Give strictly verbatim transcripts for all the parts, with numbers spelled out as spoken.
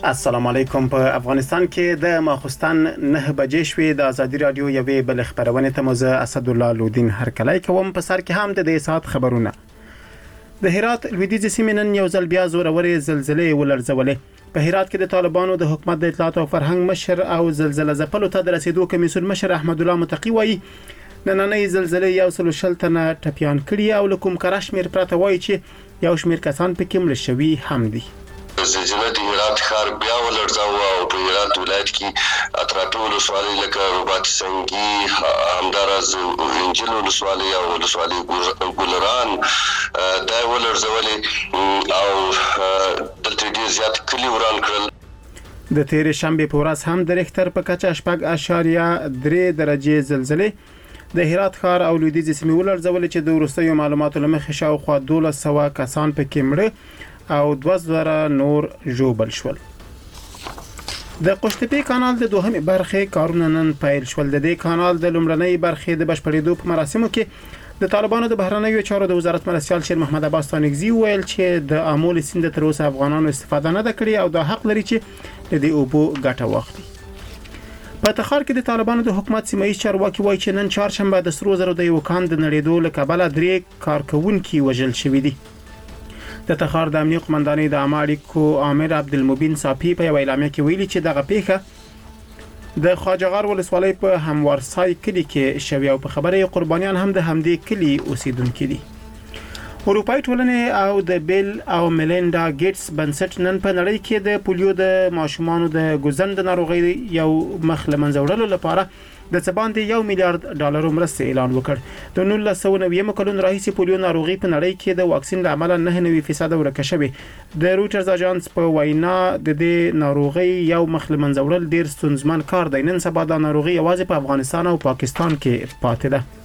السلام علیکم. په افغانستان کې د ماخوستن نه بجې شوې د ازادي رادیو یوې بل خبرونه ته مزه اسد الله لودین هرکلی کوم. په سر کې هم د دې سات خبرونه. د هرات لویدیځ سیمې نن یو ځل بیا زورورې زلزلې ولړزولې. په هرات کې د طالبانو د حکومت د اطلاعات او فرهنګ مشر او زلزلې ځپلو ته د رسیدو کمیسیون مشر احمد الله متقی وایي نننۍ زلزلې یو سل شل تنه ټپیان کړي او لکم کرشمیر پرته وایي چې یو شمیر کسان پکې مړ شوي هم دي. زلزلې د هرات ښار بیا ولړزاوه او په هرات ولایت کې اطرافي ولسوالۍ لکه رباط سنگي همداراز انجیل ولسوالۍ او ولسوالۍ ګلران دا ولړزولې او دلته ډېر زیات کلي وران کړل. د تیرې شنبې په ورځ هم د ریختر په کچه شپږ اعشاریه درې درجې زلزلې د هرات ښار او لویدیځ سیمې ولړزولې چې د وروستیو معلوماتو له مخې شاوخوا دولس سوه کسان پکې مړه او دوه زره نور ژوبل شول. د قشتپې کانال د دوهمې برخې کارونه نن پیل شول. د دې کانال د لومړنۍ برخې د بشپړېدو په مراسمو کې د طالبانو د بهرنیو چارو د وزارت مرستیال شیر محمد عباس تانکزي ویل چې د امول سیند تر اوسه افغانانو استفاده نه ده کړې او دا حق لري چې د دې اوبو ګټه واخلي. په تخار کې د طالبانو د حکومت سیمایي چارواکي وایي چې نن چهارشنبه د سرو زرو د یو کان د نړېدو له کبله درې کارکونکي وژل شوي دي. د تخار د امنیت قومندانۍ د عامه اړیکو امیر عبدالمبین صافي په یو اعلامیه کې ویلي چې دغه پیښه د خواجهغار ولسوالۍ په هموارسای کلي کې شوې او په خبره قربانیان هم د همدې کلي اوسیدونکي دي. اروپایي ټولنې او د بیل او میلینډا ګیټس بنسټ نن په نړۍ کې د پولیو د ماشومانو د ګوزن د ناروغۍ یو مخ له منځه وړلو لپاره د څه باندې یو میلیارډ ډالرو مرستې اعلان وکړ. د نولس سوه نوي کلونو راهیسې پولیو ناروغي په نړۍ کې د واکسین له امله نه نوي فیصد ورکه شوې. د رویټرز اژانس په وینا د دې ناروغي یو مخ له منځه وړل ډیر ستونزمن کار دی. نن سبا د ناروغي یوازې په افغانستان او پاکستان کې پاتې ده.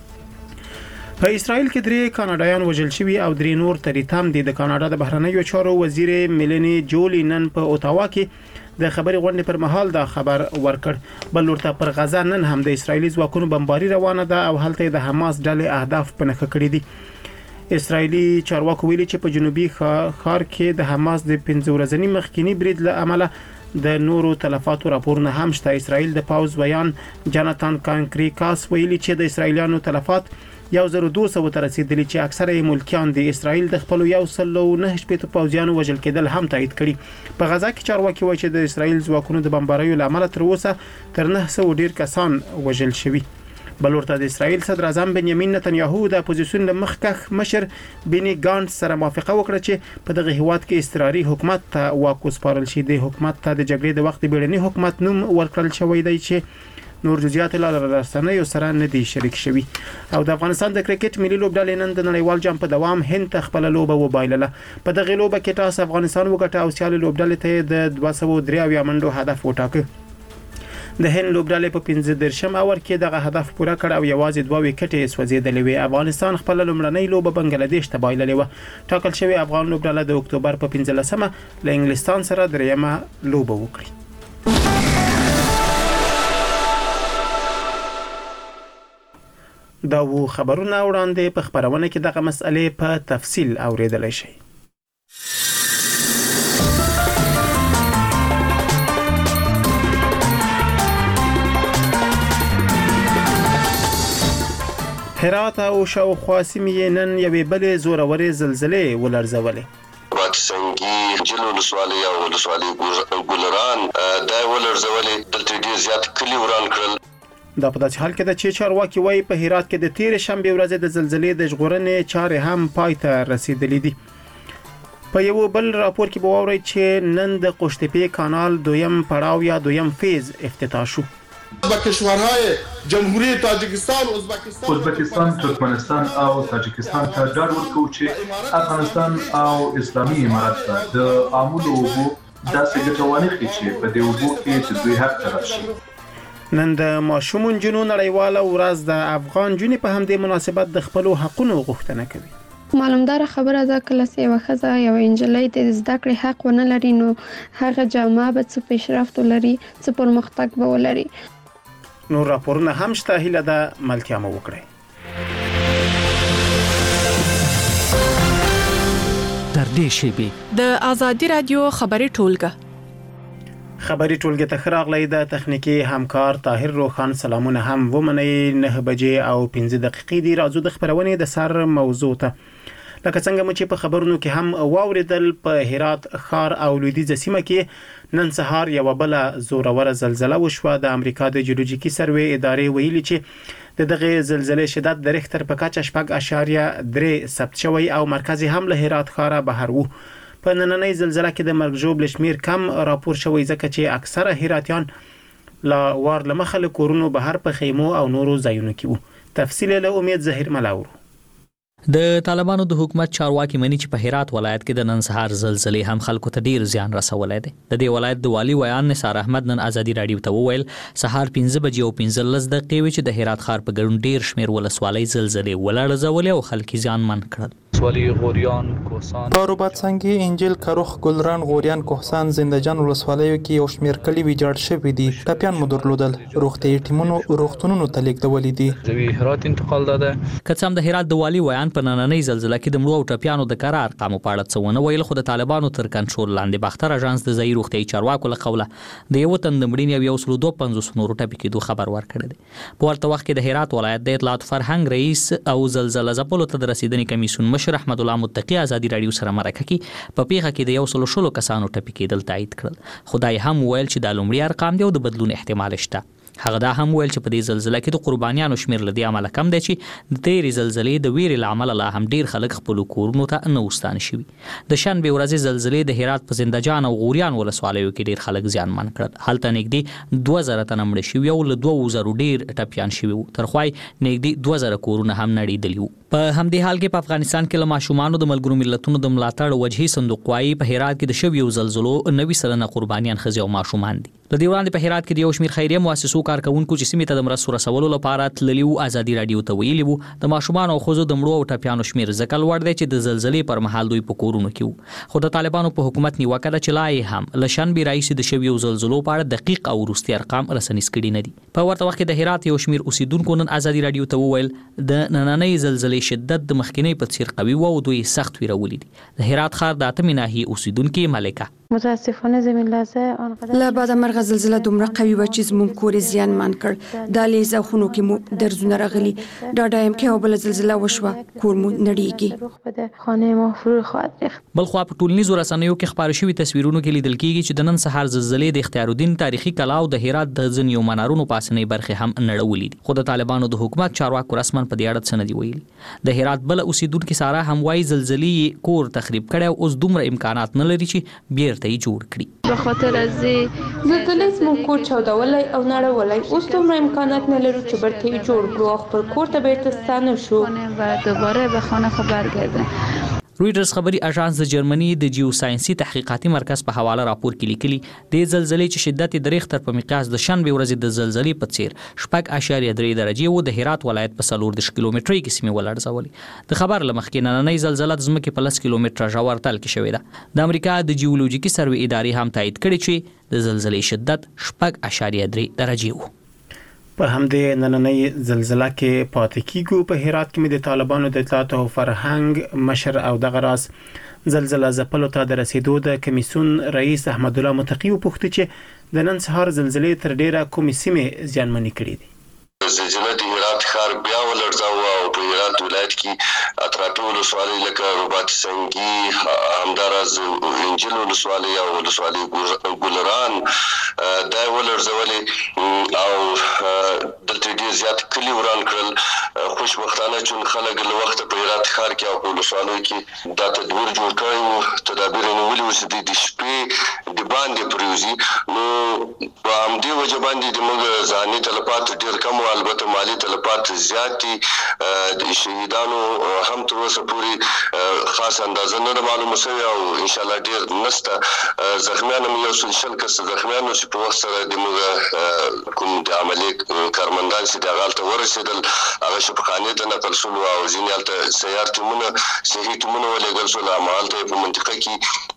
په اسرائیل کې درې کاناډایان وژل شوي او درې نور تریتام دي. د کاناډا د بهرنیو چارو وزیر میلینی جولی نن په اوتاوا کې د خبري غونډې پر مهال دا خبر ورکړ. بل ورته پر غزا نن هم د اسرایلی ځواکونو بمباري روانه ده او هلته د حماس ډلې اهداف په نښه کړي دي. اسرایلی چارواکو ویلي چې په جنوبي ښار کې د حماس د پنځه ورځني مخکینی برید له امله د نورو تلفاتو راپورونه هم شته. اسرائیل د پاوز بیان جاناتان کانکریکاس ویلي چې د اسرایلیانو تلفات یو زر دوه سوه ته رسیدلی چې اکثره یې ملکیان دي. اسرائیل د خپل یو سل او نه شپږ پوځیانو وژل کېدل هم تایید کړي. په غزا کې چارواکي وایي چې د اسرائیل ځواکونو د بمباریو له امله تر اوسه تر نه سوه ډیر کسان وژل شوي. بل ورته د اسرائیل صدر اعظم بنیامین نتنیاهو د اپوزیسیون له مخکښ مشر بینی ګانټ سره موافقه وکړه چې په دغه هیواد کې استقراري حکومت ته واک وسپارل شي. د حکومت ته د جګړې د وخت بیړني حکومت نوم ورکړل شوی دی چې نور جزئیات لا رسنیو سره نه دي شریک شوي. او د افغانستان د کرکټ ملي لوبډلې نن د نړیوال جام په دوام هند ته خپل لوبه وبایلله. په دغه لوبه کې ټاس افغانستان وګټه او سیالي لوبډلې ته د دوه سوه درې اویا منډو هدف وټاکه. د هند لوبډلې په پنځه دېرشم اور کې دغه هدف پوره کړ او یوازې دوه وکټې سوځېدلې وې. افغانستان خپل لومړنۍ لوبه بنگلاديش ته بایللې و. ټاکل شوی افغان لوبډله د اکتوبر په پنځلسمه له انګلستان سره دریمه لوبه وکړي. دا وو خبرونه وړاندې په خبرونه کې دغه مسئلې په تفصیل اوریدلای شئ. هرات او شاوخوا سیمې نن یوې بلې زورورې زلزلې ولړزولې. رباط سنگي جلو ولسوالۍ او ولسوالۍ ګلران دا ولړزولې دلته ډېر زیات کلي وران کړل. دا په داسې حال کې ده چې چارواکي وایي په هرات کې د تیرې شنبې ورځې د زلزلې د ژغورنې چارې هم پای ته رسیدلې دي. په یو بل راپور کې به واورئ چې نن د قشتپې کانال دویم پړاو یا دویم فیز افتتاح شو. کشورهای جمهوری تاجیکستان ازبکستان ترکمنستان او تاجیکستان ته ډاډ ورکوي چې افغانستان او اسلامي امارات ته د عاملو اوبو داسې ګټوانه کړي چې په دې اوبو کې د دوی حق طرف شي. نن د ماشوم جنونو نړیواله ورځ د افغان جنې په همدې مناسبت د خپل حقونو غوښتنه کوي. معلومدار خبره ده کله چې یو ښځه یو انجلۍ د زده کړې حق ونه لري نو هغه جامعه به څه پیشرفت ولري څه پرمختګ به ولري. نور راپورونه هم شته. هیله ده ملتیا مو وکړئ. تر دې شیبې د ازادي رادیو خبري ټولګه خبري ټولګه ته خراغلی د تخنیکی همکار طاهر روخان سلامونه هم ومني نه بجې او پنځه دقیقې دی. راځو د خبرونه د سر موضوع ته. لکه څنګه مو چې په خبرونو کې هم واوریدل، په هرات ښار او لویدیځ سیمه کې نن سهار یو بل زوروره زلزلہ وشوه. د امریکا د جیولوژیکي سروې ادارې ویلي چې د دغه زلزلې شدت د ریختر په کچه شپږ اشاریه درې ثبت شوی او مرکز هم له هرات ښاره بهر وو. په نننۍ زلزلہ کې د مرګ ژوبل شمیر کم راپور شوی ځکه چې اکثره هراتیان لا وار لمخه له کورونو بهر په خیمو او نورو ځایونو کې وو. تفصیل له امید زهیر ملاور. د طالبانو د حکومت چارواکي مني چې په هرات ولایت کې د نن سهار زلزلې هم خلکو ته ډیر زیان رسولی دی. د دې ولایت د والی ویان نثار احمد نن ازادي رادیو ته وویل سهار پنځه بجې او پنځه لس دقیقې وې چې د هرات ښار په ګډون ډیر شمیر ولسوالۍ زلزلې ولړزولې او خلک زیانمن کړل. ولسوالی غوریان کوهستان باروباد سنگی انجیل کروخ ګلران غوریان کوهستان زندهجان ولسوالیو کې یو شمیر کلی ویجاړ شوي دي. ټپیان مو درلودل. روغتیايي ټیمونو روغتونونو ته لیږدولي دي. زوی هرات انتقال داده. که څه هم د هرات د والی ویان په نننۍ زلزلہ کې د مړو او ټپیانو د کره ارقامو په اړه څه ونه ویل، خو د طالبانو تر کنټرول لاندې باختر اژانس د ځایي روغتیايي چارواکو له قوله د یو تن د مړینې او یو سل دوه پنځوس نورو ټپي کېدو خبر ورکړی دی. په ورته وخت کې د هرات ولایت د اطلاعات فرهنګ رئیس او زلزلہ ځپلو ته د رسیدنې کمیسیون مشر احمد الله متقي ازادي رادیو سره مرکه کې په پیښه کې د یو سل شلو کسانو ټپي کېدل تایید کړل. خدای هم ویل چې د لومړي ارقام دی او د بدلون احتمال شته. هغه دا هم ویل چې په دې زلزلہ کې د قربانیانو شمیر له دې عمله کم دی چې د تیرې زلزلې د ویرې له امله لا هم ډیر خلک خپل کورونو ته نه وستانه شوي. د شنبې ورځې زلزلې د هرات په زندهجان او غوریان ولسوالیو کې ډیر خلک زیانمن کړل. هلته نږدې دوه زره تنه مړه شوي او له دوه زرو ډیر ټپیان شوي وو. تر خوای نږدې دوه زره کورونه هم نړېدلي وو. په همدې حال کې په افغانستان کې له ماشومانو د ملګرو ملتونو د ملاتړ وجهي صندوق وايي په هرات کې د شویو زلزلو نوي سلنه قربانیان ښځې او ماشومان دي. د دې وړاندې په هرات کې د یو شمیر خیریه مؤسسو کارکونکو چې سیمې ته د مرستو رسولو لپاره تللي وو ازادي رادیو ته ویلي وو د ماشومان او ښځو د مړو او ټپیانو شمیر ځکه لوړ دی چې د زلزلې پر مهال دوی په کورونو کې وو. خو د طالبانو په حکومت نیوکه ده چې لا یې هم له شنبې راهیسې د شویو زلزلو په اړه دقیق او وروستي ارقام رسنیز کړي نه دي. په ورته وخت کې د هرات یو شمیر اوسیدونکو نن ازادي رادیو ته وویل د نننۍ زلزلې شدت د مخکینۍ په څیر قوي و او دوی سخت ویرولي دي. د هرات ښار د اتمې ناحیې اوسیدونکي ملکه متاسفانه زمین لرزه آنقدر لا بعد مرغ زلزله دومره قوي و چې زموږ کور زیانمن کړ. د لیزه خونو کې مو درزونه راغلي. دا ډایم کې او بل زلزله وشوه کور مو نړیږي. خانه ما فرو خواهد ریخت. بل خو په ټولنیزو رسنیو کې خبرې شوې تصویرونو کې لیدل کېږي چې د نن سهار زلزلې د اختیار الدین تاریخي کلا او د هرات د ځینو منارونو پاسنۍ برخې هم نړولې دي. خو د طالبانو د حکومت چارواکو رسمن په دې اړه څه نه دي ویلي. د هرات بل اوسیدونکو ساره هم وايي زلزلې کور تخریب کړي او اوس دومره امکانات نه لري چې بیرته یې جوړ کړي. به خاطر از زلزلې زموږ کور چاودولی او نړولی، اوس دومره امکانات نه لرو چې برته یې جوړ کړو او خپل کور ته بیرته ستانه شو و دوباره به خانه خو برگردیم. رویټرز خبري اژانس د جرمني د جیوساینسي تحقیقاتي مرکز په حواله راپور کې لیکلي د زلزلې چې شدت د ریختر په مقیاس د شنبې ورځې د زلزلې په څیر شپږ اشاریه درې درجې و د هرات ولایت په څلور دېرش کیلومترۍ کې سیمې ولړزولې. د خبر له مخکې نننۍ زلزله د ځمکې په لس کیلومتره ژور تل کې شوې ده. د امریکا د جیولوژیکي سروې ادارې هم تایید کړي چې د زلزلې شدت شپږ اشاریه درې درجې و. په همدې نننۍ زلزلہ کې پاتې کیږو. په هرات کې د طالبانو د اطلاعات او فرهنګ مشر او دغه راز زلزلہ ځپلو ته د رسیدو د کمیسیون رئیس احمد الله متقي وپوښتل چې د نن سهار زلزلې تر ډیره کومې سیمې زیانمنې کړې دي. زلزلہ د هرات ښار بیا ولړزاوه او په هرات ولایت کې اطرافي ولسوالۍ لکه روبات سنگي، همداراز انجیل ولسوالۍ او ولسوالۍ ګلران دا ولړزولې او دلته ډېر زیات کلي وران کړل. خوشبختانه چې خلک له وخته په هرات ښار کې او په ولسوالیو کې دا تدبیر جوړ کړی و، تدابیر یې نیولي وو چې د شپې د باندې پرېوځي. نو په همدې وجه باندې زموږ ذهني تلفات ډېر کم و، البته مالي تلفات زیات دي. د شهیدانو هم تر اوسه پورې خاص اندازه نه معلومه شوې او انشاءالله ډېر نشته. زخمیان هم یو سل شل کسه زخمیان و چې په وخت سره زموږ کوم د عملیې کارمندان چې دغه هلته ورسېدل هغه شفاخانې ته نقل شول او ځینې هلته سیار ټیمونه صحي ټیمونه ولېږل شول. همالته په منطقه کې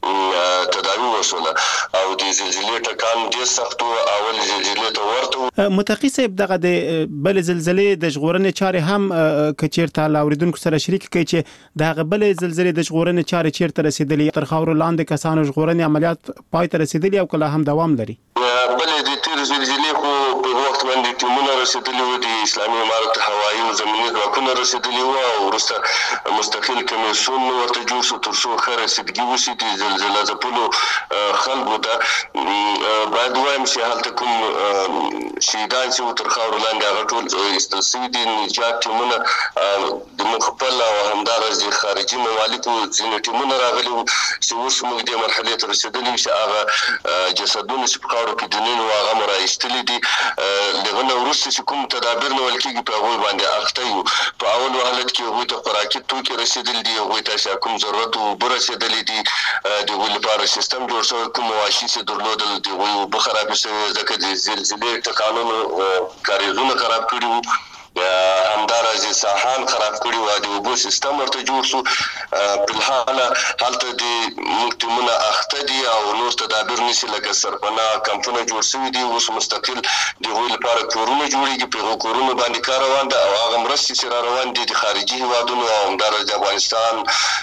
تداوی وشوله او د زلزلې ټکان ډېر سخت او اول زلزلې ته ورته. متقي صاحب دغه د بل زلزلې د ژغورنې چارې هم کچیرته لاوریدونکو سره شریک کوي چې دغه بل زلزلې د ژغورنې چارې چیرته رسیدلې تر خاورو لاندې کسانو ژغورنې عملیات پای ته رسیدلي او کله هم دوام لري. بل د تیر زلزلې خو په وخت باندې ټیمونه رسیدلي وو د اسلامي امارت هوایي او زمینی ځواکونه رسیدلي وو او وروسته مستقل کمیسیون ورته جوړ شو تر څو ښه رسیدګي وشي د زلزلې ځپلو خلکو ته. باید وایم چې هلته کوم شهیدان چې تر خاورو لاندې هغه ټول ایستل شوي دي. نجات ټیمونه د موږ خپل او همداراز د خارجي ممالکو ځینې ټیمونه راغلي وو چې اوس موږ دې مرحلې ته رسېدلي چې هغه جسدونه چې په خاورو کې دي نو هغه مو راایستلي دي. دغه نه وروسته چې کوم تدابیر نیول کېږي په هغوی باندې اخته یو. په اول حالت کې هغوی ته خوراکي توکي رسېدلي دي، هغوی ته کوم ضرورت اوبه رسېدلي دي، د هغوی لپاره سیستم جوړ شوی، کوم مواشي چې درلودل د هغوی اوبه خرابې شوې ځکه د زلزلې ټکانونو کاریزونه خراب کړي وو، همداراز ساحان خراب کړي وو، د اوبو سیستم ورته جوړ شو. په الحال هلته د موږ ټیمونه اخته دي او نور تدابیر نیسي لکه سرپناه کمپونه جوړ شوي دي. اوس مستقل د هغوی لپاره کورونه جوړېږي، په هغو کورونو باندې کار روان ده او هغه مرستې چې را روان دي د خارجي هیوادونو او همداراز د افغانستان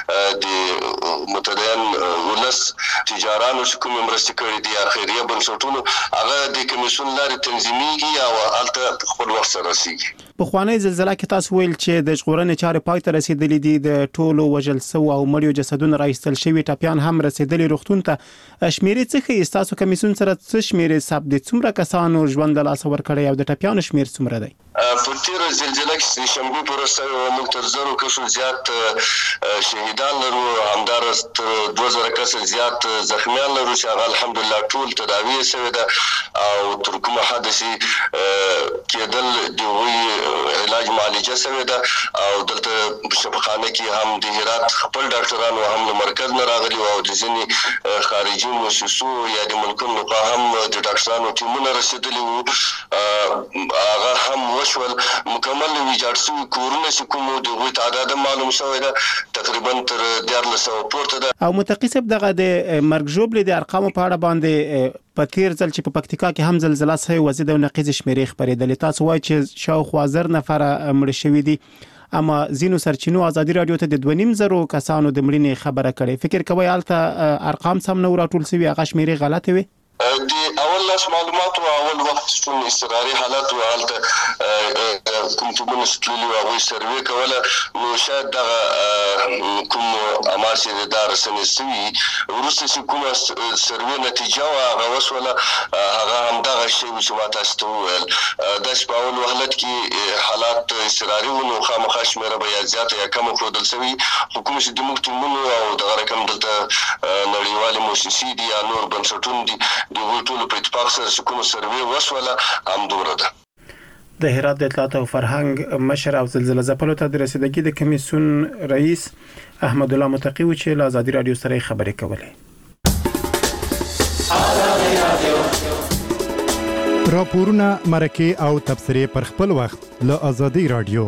د متدین ولس تجارانو چې کومې مرستې کړي دي یا خیریه بنسټونو هغه د کمیسیون لارې تنظیمیږي او هلته په خپل وخت سره رسیږي. پخوانی زلزلہ کې تاسو ویل چې د ژغورنې چارې پای ته رسیدلې دي، د ټولو وژل شوو او مړیو جسدونه راایستل شوي، ټپیان هم رسیدلي روغتون ته. شمیرې څه ښیي؟ ستاسو کمیسیون سره څه شمیرې ثبت دي؟ څومره کسانو ژوند له لاسه ورکړی او د ټپیانو شمیر څومره دی؟ په تیره زلزله کې د شنبې په ورځ موږ تر زرو کسو زیات شهیدان لرو، همداراز تر دوه زره کسه زیات زخمیان لرو چې هغه الحمدلله ټول تداوی شوي ده او تر کومه حده چې کېدل د هغوی علاج معالجه شوې ده او دلته په شفاخانه کې هم د هرات خپل ډاکټرانو هم له مرکز نه راغلي او د ځینې خارجي مؤسسو یا د ملکونو لخوا هم د ډاکټرانو ټیمونه رسېدلي وو، هغه هم وشول. مکمل ویجاړ شوي کورونه چې کوم د هغوی تعداد معلوم شوی ده تقریبا تر دیارلس سوه پورته ده. او متقي صاحب دغه د مرګ ژوبلې د ارقامو په اړه باندې په تیر ځل چې په پکتیکا کې هم زلزلہ سوي وزید او نقیز شمیرې خبرېدلې، تاسو وایي چې شاوخوا زر نفر مړ شوي دي، اما ځینو سرچینو ازادي رادیو ته د دوه نیم زرو کسانو د مړینې خبره کړې. فکر کوئ هلته ارقام سم نه راټول شوي، هغه شمیرې غلطې وي؟ د اول لاس معلومات او اول وخت شتون استقراري حالت او هلته کوم ټیمونه چې تللي وو هغوی سروې کوله، نو شاید دغه کوم امار چې دا رسنې شوي وروسته چې کومه سروې نتیجه وه هغه وشوله، هغه همدغه شی و چې ما تاسو ته وویل. داسې په اول حالت کې حالات استقراري وو نو خامخا شمېره به یا زیاته یا کمه ښودل شوي، خو کوم چې زموږ ټیمونو او دغه رقم دلته نړیوالې موسسې دي یا نور بنسټونه دي د هغوی ټولو په اتفاق سره چې کومه سروې وشوله همدومره ده. د هرات د اطلاعات او فرهنګ مشر او زلزله ځپلو ته د رسیدګۍ د کمیسیون رئیس احمد الله متقي و چې له ازادي رادیو سره خبرې کولې. راپورونه، مرکې او تبصرې پر خپل وخت له ازادي رادیو.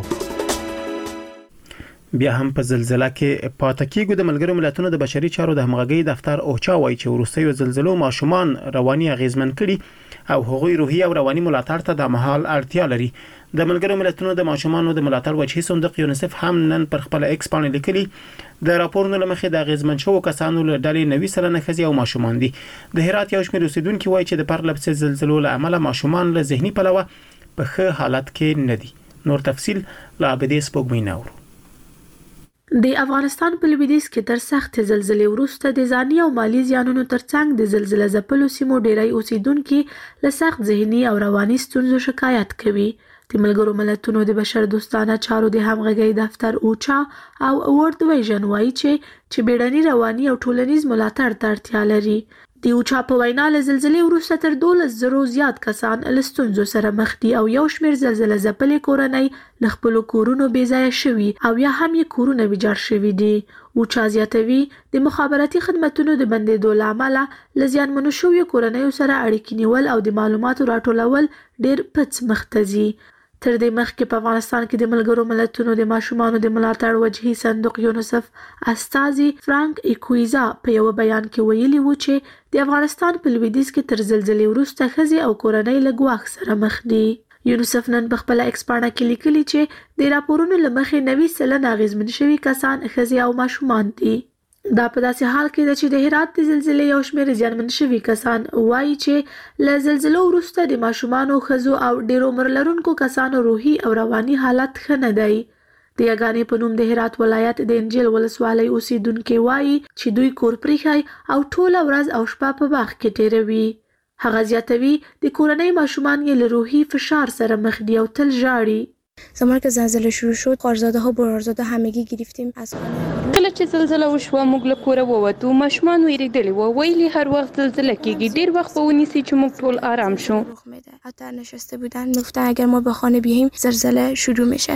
بیا هم په زلزلہ کې پاتې کېږو. د ملګرو ملتونو د بشري چارو د همغږۍ دفتر اوچا وایي چې وروستیو زلزلو ماشومان رواني اغیزمن کړي او هغوی روحي او رواني ملاتړ ته د مهال اړتیا لري. د ملګرو ملتونو د ماشومانو د ملاتړ وجهي صندوق یونیسف هم نن پر خپل ایکس باندې لیکلي د راپورونو لمخې د اغیزمن شوو کسانو له ډلې نوي سلنه ښځې او ماشومان دي. د هرات یو شمېر اوسیدونکي وایي چې د پرله پسې زلزلو له امله ماشومان له ذهني پلوه په ښه حالت کې نه دي. نور تفصیل له عابدې سپوږمۍ ناورو. د افغانستان په لویدیځ کې تر سخت زلزلې وروسته د ځاني او مالی زیانونو ترڅنګ د زلزلې ځپلو سیمو ډیری اوسیدونکي له سخت ذهني او رواني ستونزو شکایت کوي. د ملګرو ملتونو د بشر دوستانه چارو د همغږۍ دفتر اوچا او ورلد ویژن وایي چې چې بیړني رواني او ټولنیز ملاتړ ته اړتیا لري. د اوچا په وینا له زلزلې وروسته تر دولس زرو زیات کسان له ستونزو سره مخ دي او یو شمېر زلزلې ځپلې کورنۍ له خپلو کورونو بې ځایه شوي او یا هم یې کورونه ویجاړ شوي دي. اوچا زیاتوي د مخابراتي خدمتونو د بندېدو له امله له زیانمنو شویو کورنیو سره اړیکې نیول او د معلوماتو راټولول ډېر پڅ مخ ته ځي. تر دې مخکې په افغانستان کې د ملګرو ملتونو د ماشومانو د ملاتړ وجهي صندوق یونیسف استازي فرانک ایکویزا په یو بیان کې ویلي و چې د افغانستان په لویدیځ کې تر زلزلې وروسته ښځې او کورنۍ له ګواښ سره مخ دي. یونیسف نن په خپله ایکس پاڼه کې لیکلي چې د راپورونو له مخې نوي سلنه اغېزمن شوي کسان ښځې او ماشومان دي. دا په داسې حال کې ده چې د هرات د زلزلې یو شمېر زیانمن شوي کسان وایي چې له زلزلو وروسته د ماشومانو، ښځو او ډېرو عمر لرونکو کسانو روحي او رواني حالت ښه نه دی. د یګانې په نوم د هرات ولایت د انجیل ولسوالۍ اوسیدونکي وایي چې دوی کور پریښی او ټوله ورځ او شپه په باغ کې تېروي. هغه زیاتوي د کورنۍ ماشومان یې له روحي فشار سره مخ دي او تل ژاړي. زمان که زلزله شروع شد خارزاده ها برارزاده همگی گرفتیم از خانه. کله چې زلزله وشوه موږ له کوره ووتو، ماشومان ویریدلي وو، ویلي هر وخت زلزله کیږي، ډیر وخت به ونیسي چې موږ ټول آرام شو. حتی نشسته بودن میگفتن اگر ما به خانه بیاییم زلزله شروع میشه.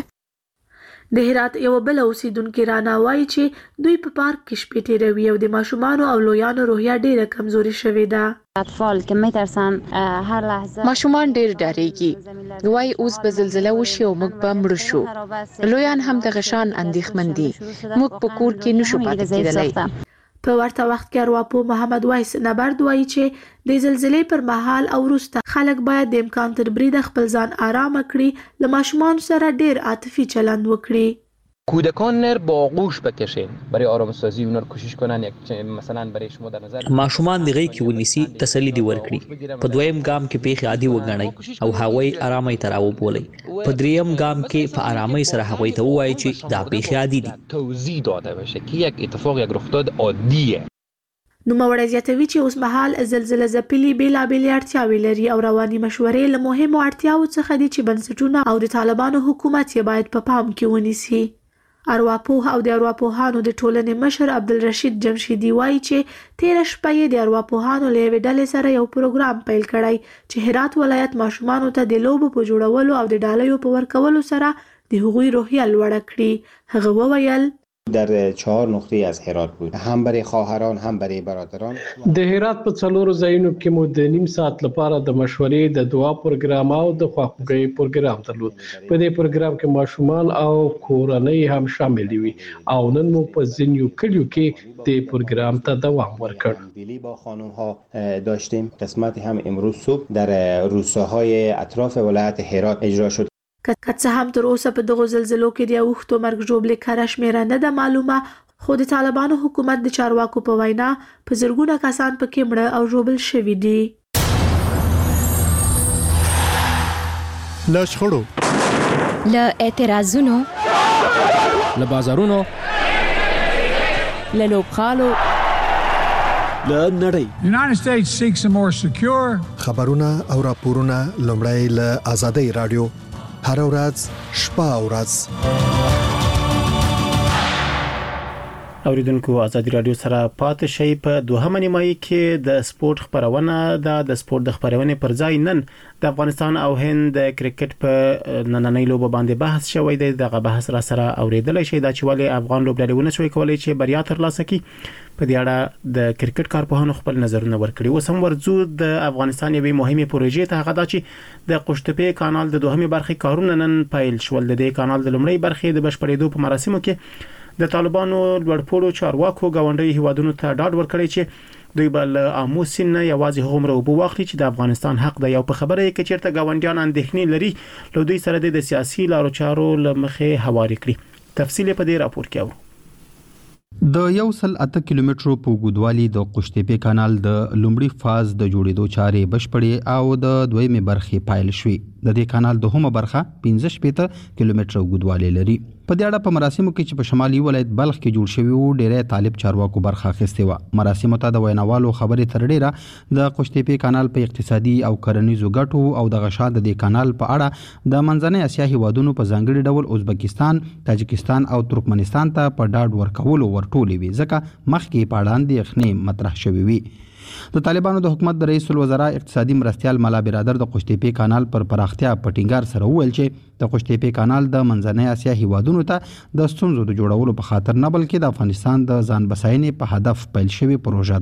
د هرات یو بل اوسیدونکي رانا وایي چې دوی په پارک کې شپې تېروي او د ماشومانو او لویانو روحیه ډیره کمزوري شوې ده. اطفال که میترسن هر لحظه ماشومان ډیر ډاریږي، وای اوس به زلزله وشي او موږ به مړ شو. لویان هم دغه شان اندېښمن دي، موږ په کور کې نشو پاتې کېدلی. په ورته وخت کې ارواپوه محمد وایس نبرد وایي چې د زلزلې پر مهال او وروسته خلک باید د امکان تر بریده خپل ځان آرامه کړي، له ماشومانو سره ډیر عاطفي چلند وکړي. کودکان نر با آغوش بکشین برای آرامسازی اونا رو کوشش کنن، یک مثلا برای شما در نظر ماشومان د غي کې ونیسي، تسلی دی ورکړي. په دویم ګام کې پیښې عادي وګڼئ او هغوی آرامۍ ته راوبولئ. په دریم ګام کې په آرامۍ سره هغوی ته ووایئ چې دا پیښې عادي دي. توضیح داده بشه که یک اتفاق، یک رخداد عادیه. نوموړی زیاتوي چې اوس مهال زلزله ځپلي بېلابېلې اړتیاوې لري او رواني مشورې له مهمو اړتیاوو څخه دي چې بنسټونه او د طالبانو حکومت یې باید په پام کې ونیسي. ارواپوه او د ارواپوهانو د ټولنې مشر عبدالرشید جمشیدي وایي چې تېره شپه یې د ارواپوهانو له یوې ډلې سره یو پروګرام پیل کړی چې هرات ولایت ماشومانو ته د لوبو په جوړولو او د ډالیو په ورکولو سره د هغوی روحیه لوړه کړي. هغه وویل در چهار نقطه از هرات بود، هم برای خواهران هم برای برادران. د هرات په څلورو ځایونو کې مو د نیم ساعت لپاره د مشورې، د دعا پروګرام او د خواخوږۍ پروګرام درلود. په دې پروګرام کې ماشومان او کورنۍ هم شامل وي او نن مو په ځینو کلیو کې د پروګرام ته دوام ورکړ. بیلی با خانم ها داشتیم، قسمتی هم امروز صبح در روستاهای اطراف ولایت هرات اجرا شد. که څه هم تر اوسه په دغو زلزلو کې د اوښتو مرګ ژوبلې کره شمېره نه ده معلومه، خو د طالبانو حکومت د چارواکو په وینا په زرګونه کسان پکې مړه او ژوبل شوي دي. له شخړو، له اعتراضونو، له بازارونو، له لوبغالو، له نړۍ. United States seeks a more secure خبرونه او راپورونه لومړی له آزادۍ رادیو هر ورځ شپه او ورځ. اوریدونکو آزادي رادیو سره پاتې شي. په دوهمه نیمایي کې د سپورت خبرونه ده. د سپورت د خبرونې پر ځای نن د افغانستان او هند د کرکټ په نننۍ لوبه باندې بحث شوی دی. دغه بحث را سره اوریدل شي دا چې ولې افغان لوبډلې ونه شوی کولای چې بریا ترلاسه کړي. په دې اړه د کرکټ کارپوهانو خپل نظرونه ورکړي. اوس هم ورځو د افغانستان یوې مهمه پروژې ته، هغه دا چې د قشتپې کانال د دوهمې برخې کارونه نن پیل شول. د دې کانال د لومړۍ برخې د بشپړېدو په مراسمو کې د طالبانو لوړپوړو چارواکو غونډې هیوادونو ته ډاډ ورکړی چې دوی بل عامو سین نه یوازې هغومره وبو واخلي چې د افغانستان حق دی. او په خبره یې کې چیرته غونډیان اندېښنې لري له دوی سره د سیاسي لارو چارو لمخې هواري کړي. تفصیل په دې راپور کې و. د یو سل اته کیلومترو په اوږدوالي د قشتپې کانال د لومړي فاز د جوړېدو چارې بشپړې او د دویمې برخې پایل شوې. د دې کانال دوهمه برخه پنځه شپېته کیلومتره اوږدوالی لري. په دې اړه په مراسمو کې چې په شمالي ولایت بلخ کې جوړ شوی وو ډېری طالب چارواکو برخه اخیستې وه. مراسمو ته د ویناوالو خبرې تر ډېره د قشتپې کانال په اقتصادي او کرنیزو ګټو او د غشا د دې کانال په اړه د منځنۍ اسیا هیوادونو په ځانګړي ډول ازبکستان، تاجکستان او ترکمنستان ته په ډاډ ورکولو ورټولې وي، ځکه مخکې په اړاندې یخنۍ مطرح شوې وي. د طالبانو د حکومت د رئیس الوزرا اقتصادي مرستیال ملا برادر د قشتپې کانال پر پراختیا په ټینګار سره وویل چې د قشتپې کانال د منځنۍ اسیا هیوادونو ته د ستونزو د جوړولو په خاطر نه بلکې د افغانستان د ځان بساینې په هدف پیل شوی پروژه ده.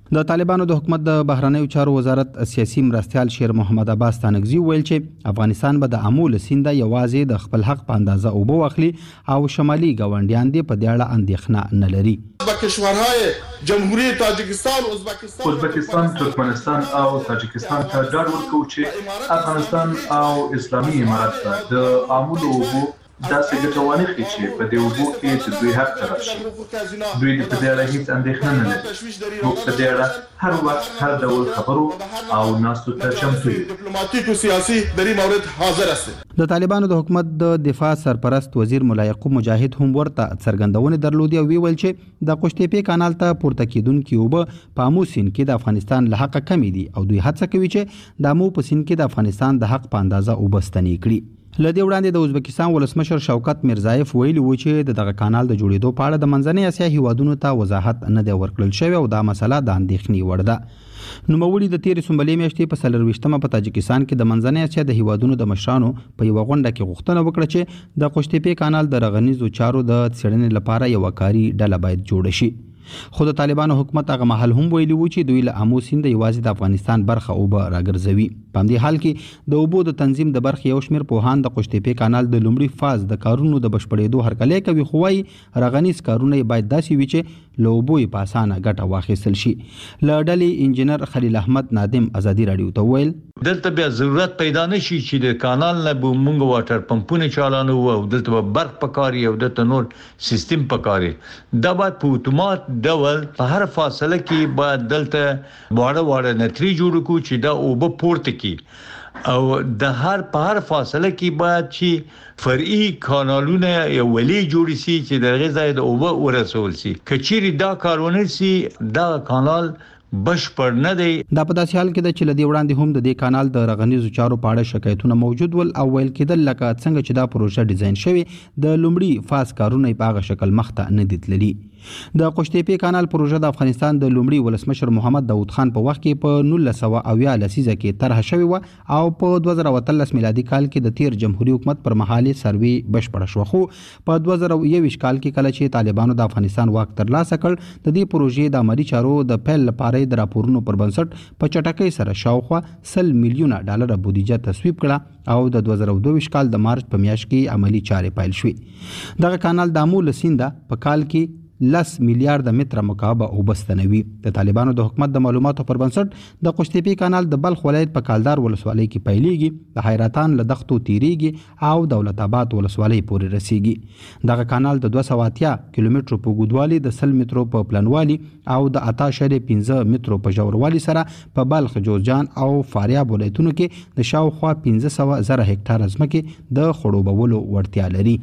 د طالبانو د حکومت د بهرنیو چارو وزارت سیاسي مرستيال شیر محمد عباس تانګزي ویل چې افغانستان به د امول سیند یوازې د خپل حق په اندازه اوبه واخلي او شمالي ګاونډیان دې په دې اړه اندېښنه نه لري. کشورهای جمهوری تاجکستان ازبکستان ترکمنستان او تاجکستان ته ډاډ ورکوي چې افغانستان او اسلامي امارات د امول اوبو داسې ګټوانه کوي چې په دې وګړو کې د دوی حق طرف شي. دوی د دې اړه هیڅ اندېښنه نه لري. موږ په دې اړه هر وخت هر ډول خبرو او ناستو ته چمتو یو. ډیپلوماټیک او سیاسي د دې مورد حاضر است. د طالبانو د حکومت د دفاع سرپرست وزیر مولا یعقوب مجاهد هم ورته څرګندونه درلودي او ویل چې د قشتېپې کانال ته پورته کیدونکو اوبه په امو سیند کې د افغانستان له حق کمی دي او دوی هڅه کوي چې د امو په سیند کې د افغانستان د حق په اندازه اوبه ستنې کړي. لدې وړاندې د ازبکستان ولسمشر شوکت میرزایف ویلي و چې دغه کانال د جوړېدو په اړه د منځنۍ اسیا هیوادونو ته وضاحت نه دی ورکړل شوی او دا مسله د اندېښنې وړ ده. نوموړي د تیرې سنبلې میاشتې په څلرویشتمه په تاجکستان کې د منځنۍ اسیا د هیوادونو د مشرانو په یوه غونډه کې غوښتنه وکړه چې د قشتېپې کانال د رغنیزو چارو د څېړنې لپاره یوه کاري ډله باید جوړه شي. خو د طالبانو حکومت هغه مهال هم ویلي و چې دوی له امو سیند یوازې د افغانستان برخه اوبه راګرځوي. په همدې حال کې د اوبو د تنظیم د برخې یو شمېر پوهان د قشتېپې کانال د لومړي فاز د کارونو د بشپړېدو هرکلی کوي، خو وايي رغنیز کارونه باید داسې وي چې له اوبو یې په اسانه ګټه واخیستل شي. له ډلې انجینر خلیل احمد نادم ازادي راډیو ته وویل دلته بیا ضرورت پیدا نشي چې د کانال نه به مونږ واټر پمپونه چالانو او دلته به برق پکاري او دلته نور سیستم پکاري. دا باید په اتومات ډول په هر فاصله کې باید دلته واړه واړه نتري جوړ کړو چې دا اوبه پورته کی او د هر په هر فاصله کې باید چې فرعي کانالونه یو ولی جوړ شي چې دغه ځای د اوبه ورسول شي. کچيري دا کارونه سي دا کانال بشپړ نه دی. دا په داسې حال کې ده چې لدی وړاندې هم د دې کانال د رغنیزو چارو په اړه شکایتونه موجود ول او ویل کېدل لکه څنګه چې دا پروژه ډیزاین شوی د لومړي فاز کارونه په هغه شکل مخته نه دي تللي. د قشتېپې کانال پروژه د افغانستان د لومړي ولسمشر محمد داود خان په وخت کې په نولس سوه اویا لسیزه کې طرح شوې وه او په دوه زره اتلس میلادي کال کې د تیر جمهوریت حکومت پر مهال سروې بشپړه شوه. خو په دوه زره یوویشت کال کې کله چې طالبانو د افغانستان واک ترلاسه کړ د دې پروژې د عملي چارو د پیل لپاره د راپورونو پر بنسټ په چټکۍ سره شاوخوا سل میلیونه ډالر بودیجه تصویب کړه او د دوه زره دوه ویشت کال د مارچ په میاشت کې عملي چارې پیل شوې. دغه کانال د امو له سینده په کال کې لس میلیارډ متره مکعب اوبه ستنوي. د طالبانو د حکومت د معلوماتو پر بنسټ د قشتېپې کانال د بلخ ولایت په کالدار ولسوالۍ کې پیلېږي، د حیرتان له دښتو تیریږي او دولت آباد ولسوالۍ پورې رسیږي. دغه کانال د دوه سوه اتیا کیلومترو په اوږدوالي د سل مترو په پلنوالي او د اته اعشاریه پنځه مترو په ژوروالي سره په بلخ، جوزجان او فاریاب ولایتونو کې د شاوخوا پنځه سوه زره هکټاره ځمکې د خړوبولو وړتیا لري.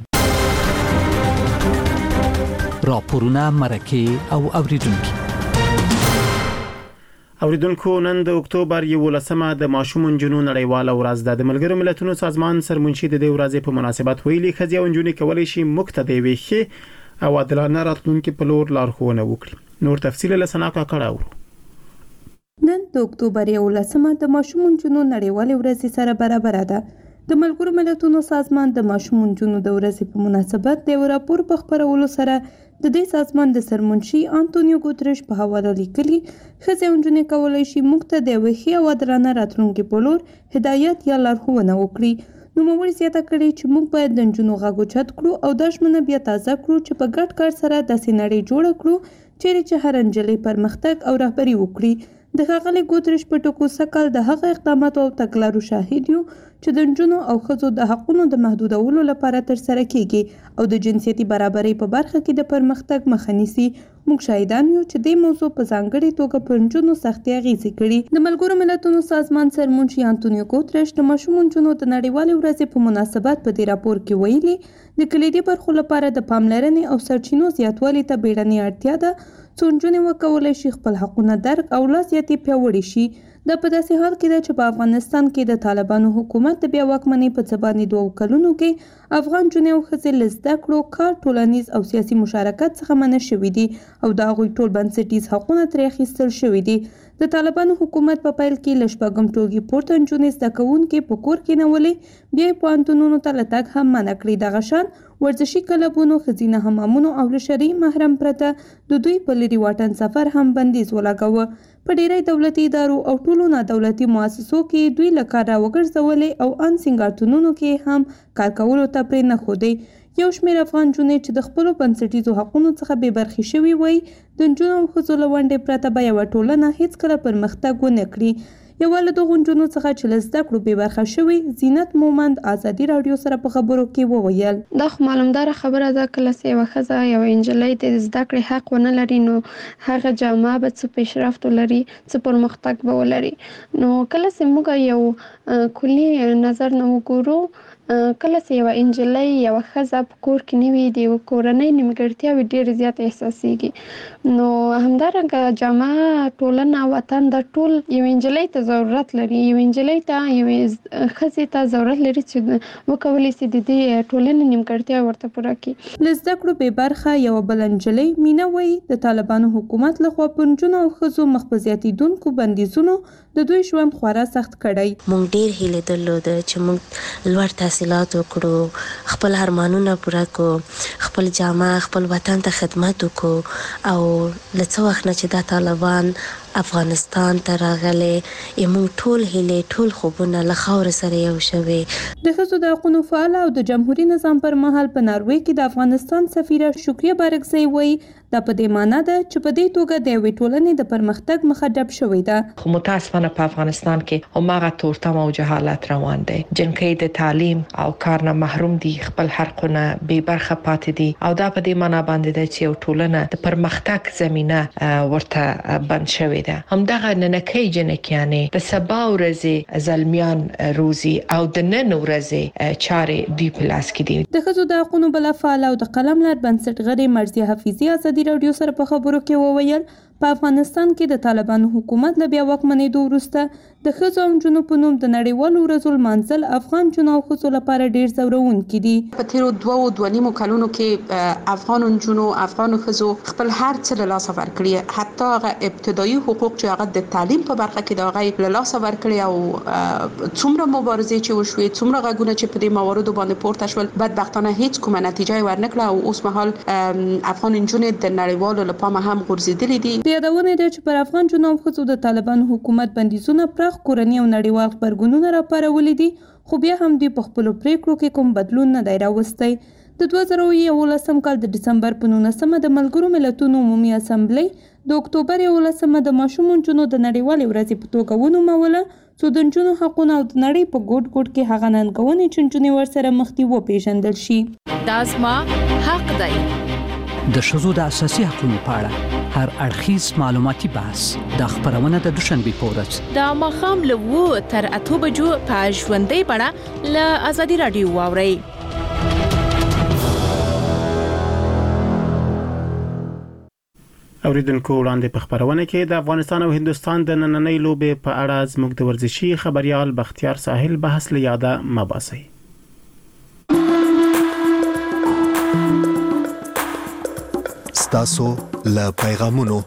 راپورونه مرکه او اوریدونکو اوریدونکو نن د اکتوبر یولسمه د ماشوم نجونو نړیواله ورځ ده. د ملګرو ملتونو سازمان سرمنشي د دې ورځې په مناسبت ویلي ښځې او نجونې کولی شي موږ ته د یوې ښې او عادلانه راتلونکي په لور لارښوونه وکړي. نور تفصیل له ثنا کاکړ اورو. نن د اکتوبر یولسمه د ماشوم نجونو نړیواله ورځ سره برابر ده. د ملګرو ملتونو سازمان د ماشوم نجونو د ورځې په مناسبت د یو راپور په خپرولو سره د دې سازمان د سرمنشي انټونیو ګوتریش په حواله لیکلي ښځې او نجونې کولی شي موږ ته د یوې ښې او عادلانه راتلونکي په لور هدایت یا لارښوونه وکړي. نوموړي زیاته کړې چې موږ باید د نجونو غږ اوچت کړو او دا ژمنه بیا تازه کړو چې په ګډ کار سره داسې نړۍ جوړه کړو چیرې چې هر نجلۍ پرمختګ او رهبري وکړي. د ښاغلي ګوتریش په ټکو سږ د هغه اقداماتو او تګلارو شاهد یو چې د نجونو او ښځو د حقونو د محدودولو لپاره ترسره کیږي او د جنسیتي برابرۍ په برخه کې د پرمختګ مخه نیسي. موږ شاهدان یو چې دې موضوع په ځانګړې توګه پر نجونو سختې اغېزې کړي. د ملګرو ملتونو سازمان سرمنشي انټونیو ګوتریش د ماشوم نجونو د نړیوالې ورځې په مناسبت په دې راپور کې ویلي د کلیدي برخو لپاره د پاملرنې او سرچینو زیاتوالي ته بیړنۍ اړتیا ده څو نجونې وکولی شي خپل حقونه درک او لا زیاتې پیاوړي شي. دا په داسې حال کې ده چې په افغانستان کې د طالبانو حکومت د بیا واکمنۍ په څه باندې دوو کلونو کې افغان نجونې او ښځې له زده کړو، کار، ټولنیز او سیاسي مشارکت څخه منع شوي دي او د هغوی ټول بنسټیز حقونه ترې اخیستل شوي دي. د طالبانو حکومت په پیل کې له شپږم ټولګي پورته نجونې زده کوونکې په کور کېنولې، بیا یې پوهنتونونو ته له تګ هم منع کړي. دغه شان ورزشي کلبونو، ښځینه حمامونو او له شرعي محرم پرته د دوی په لرې واټن سفر هم بندیز ولګاوه. په ډیری دولتي ادارو او ټولو نادولتي مؤسسو کې دوی له کاره وګرځولې او ان سینګارتونونو کې هم کار کولو ته پرې نه ښودې. یو شمېر افغان نجونې چې د خپلو بنسټیزو حقونو څخه بې برخې شوي وای، د نجونو او ښځو له ونډې پرته به یوه ټولنه هیڅکله پرمختګ ونه کړي. یوه له دغو نجونو څخه چې له زده کړو بې برخه شوي، زینت مومند ازادي راډیو سره په خبرو کې وویل: دا خو معلومداره خبره ده، کله چې یوه ښځه یوه نجلۍ د زده کړې حق ونه لري، نو هغه جامعه به څه پیشرفت ولري، څه پرمختګ به ولري. نو کله چې موږ یو کلي نظر نه وګورو، کله چې یوه نجلۍ یوه ښځه په کور کې نه وي، د یوه کورنۍ نیمګړتیاوې ډېرې زیاتې احساسېږي. نو همدارنګه جامعه، ټولنه، وطن دا ټول یوې نجلۍ ته ضرورت لري. یوې نجلۍ ته، یوې ښځې ته ضرورت لري چې وکولی شي د دې ټولنې نیمګړتیاوې ورته پوره کړي. له زده کړو بې برخه یوه بله نجلۍ مینه وایي د طالبانو حکومت لخوا پر نجونو او ښځو مخ په زیاتېدونکو بندیزونو د دوی ژوند خورا سخت کړی. موږ ډېر هیلې درلوده چې موږ لوړ تحصیلات وکړو، خپل ارمانونه پوره کړو، خپل جامعه، خپل وطن ته خدمت وکړو. او له څه وخت نه چې دا طالبان افغانستان ته راغلي، موږ ټول هیلې، ټول خوبونه له خاورو سره یو شوي. د ښځو د حقونو فعاله او د جمهوري نظام پر مهال په ناروې کې د افغانستان سفیره شکریه بارکزۍ وایي دا په دې معنا ده چې په دې توګه د یوې ټولنې د پرمختګ مخه ډب شوې ده. خو متاسفانه په افغانستان کې هماغه تورتم او جهالت روان دی. جنکۍ د تعلیم او کار نه محروم دي، خپل حقونه بې برخه پاتې دي، او دا په دې معنا باندې ده چې یو ټولنه د پرمختګ زمینه ورته بند شوې ده. همدغه ننکۍ جنکیانې د سبا ورځې زلمیان روزي او د نن ورځې چارې دوی په لاس کې دي. د ښځو د حقونو بله فعاله او د قلم لار بنسټ غړې مرضیه حفیظي ازادي راډیو سره په خبرو کې وویل په افغانستان کې د طالبانو حکومت له بیا واکمنېدو وروسته د ښځو او نجونو په نوم د نړیوالو ورځو لمانځل افغان نجونو او ښځو لپاره ډېر ځورونکي دي. په تیرو دوو دوه نیمو کلونو کې افغان نجونو، افغان ښځو خپل هر څه له لاسه ورکړي، حتی هغه ابتدایي حقوق چې هغه د تعلیم په برخه کې د هغه له لاسه ورکړي، او څومره مبارزې چې وشوې، څومره غږونه چې په دې مواردو باندې پورته شول، بدبختانه هیڅ کومه نتیجه یې ورنکړه، او اوس مهال افغان نجونې د نړیوالو له پامه هم غورځېدلې دي. د یادونې ده چې پر افغان نجونو او ښځو د طالبانو حکومت بندیزونه پراخ کورني او نړیوال غبرګونونه راپارولي دي، خو بیا هم دوی په خپلو پریکړو کې کوم بدلون نه دی راوستی. د دوه زره یولسم کال د ډسمبر په نولسمه د ملګرو ملتونو عمومي اسامبلۍ د اکتوبر یولسمه د ماشومو نجونو د نړیوالې ورځې په توګه ونوموله، څو د نجونو حقونه او د نړۍ په ګوټ ګوټ کې هغه ننګونې چې نجونې ورسره مخ دي وپېژندل شي. دا زما حق دی. د ښځو د اساسي حقوقو په اړه هر اړخیز معلوماتي بحث د خبرونه د دوشنبه په ورځ د ماښام له اووه تر اته بجو په ژوندۍ بڼه له ازادي راډیو واورئ. اوریدونکو وړاندې په خبرونه کې د افغانستان او هندستان د نننۍ لوبې په اړه زموږ د ورزشي خبريال بختیار ساحل بحث لیاده مباسي. ستاسو له پیغامونو.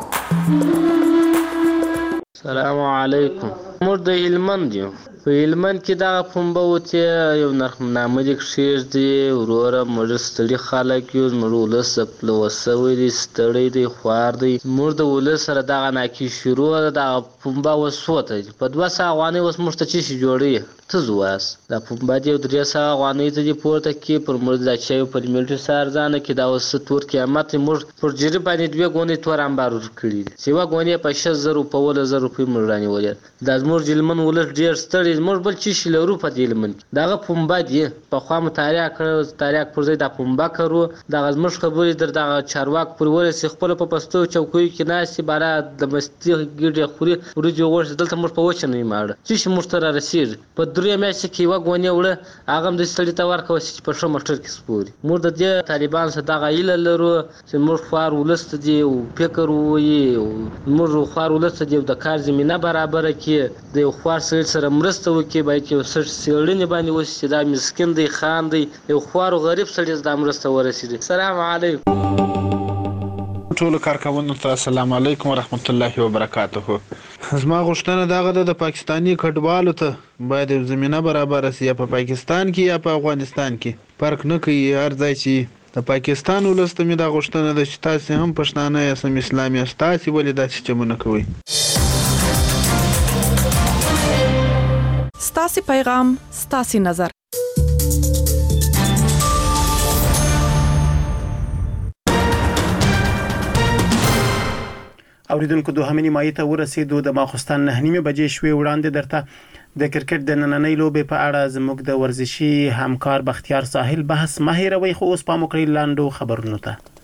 السلام علیکم. موږ د هلمند یو. په هلمند کې دا پنبه وته یو نامه دي کښېږ دی وروره موږ ستړي خلک یو، زموږ ولس له وسوي دي، ستړی دی، خوار دی. موږ د ولس سره دغه ناکي شروع ده، دغه پنبه وسوته په دوه سوه افغانۍ اوس موږ ته څه شي جوړوي ته زواس دا پنبه دی یو درې سوه افغانۍ ته دي پورته کې پر موږ د چایو په میلټي سره ارزانه کې دا اوس تور قیامت موږ پر جری باندې دوه غونې تور انبار ورکړي دي، سیوا غونې په شل زره په ول زره روپۍ موږ رانیولې. دا زموږ هلمند ولس ډېر ستړی، موږ بل څه شي لرو په دې هلمند دغه پنبه دی. پخوا مطالعه کړو، تاریخ پر ځای د پنبه کړو، دغه زموږ خبرې در دغه چارواک پر ورسې خپل په پستو چوکیو کې ناستې بارا د مستي ګډه خوري ورځي ورځ دلته موږ په وچه نه ماړه چې شي موږ تر رسید په درې میاشتې کې یوه غونې وړه هغه هم د ستړي ته ورکوه چې په ښه موټر کې سپوري. موږ د دې طالبان څخه دغه هیله لرو چې موږ خوار ولس ته دي او فکر ووایي، موږ خوار ولس ته دي د کار زمینه برابره کړي، د یو خوار سړي سره مرسته وکړي، باید یو څېړنې باندې وشي چې دا مسکین دی، خان دی، یو خوار او غریب سړي ته دا مرسته ورسېږي. السلام علیکم. ټولو کارکوونکو ته السلام علیکم ورحمت الله وبرکاته. زما غوښتنه دغه ده د پاکستانی کډوالو ته باید زمينه برابر شي، یا په پاکستان کې یا په افغانستان کې فرق نه کوي. هر ځای چې د پاکستان ولست مې دا غوښتنه ده چې تاسو هم پښتانه یا سم اسلامي تاسو ولې داسې چمونه کوي. ستاسو پیغام ستاسو نظر. اوریدونکو دوه نیمایي ته ورسېدو د ماخستان نه نیمه بجې شوې. وړاندې درته د کرکټ د نننۍ لوبې په اړه زموږ د ورزشي همکار بختیار ساحل بحث ماهروي، خو اوس پام وکړئ لاندو خبرونو ته.